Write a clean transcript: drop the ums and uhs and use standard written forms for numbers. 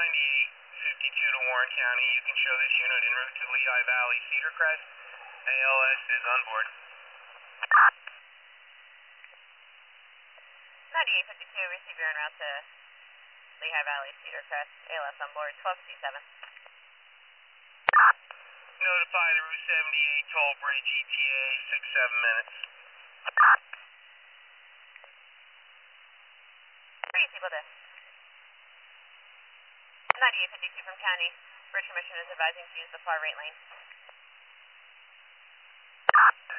9852 to Warren County. You can show this unit en route to Lehigh Valley, Cedar Crest. ALS is on board. 9852, receive your en route to Lehigh Valley, Cedar Crest. ALS on board, 12C7. Notify the Route 78 toll bridge ETA, 6-7 minutes. 3 people there. 9852 from County. Bridge Commission is advising to use the far right lane.